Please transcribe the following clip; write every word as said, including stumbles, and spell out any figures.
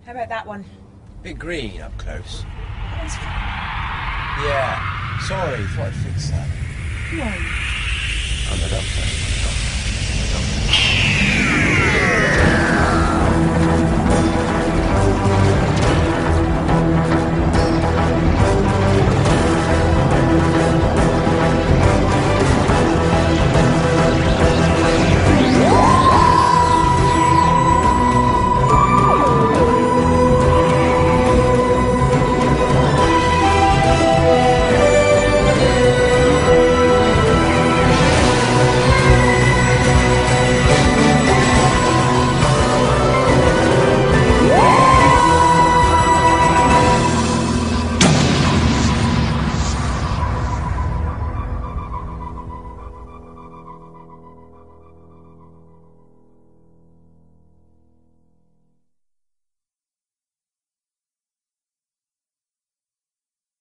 How about that one? Bit green up close. That one's fine. Yeah. Sorry, thought I'd fix that. Who are you? I'm the doctor. I'm the doctor. I'm the doctor.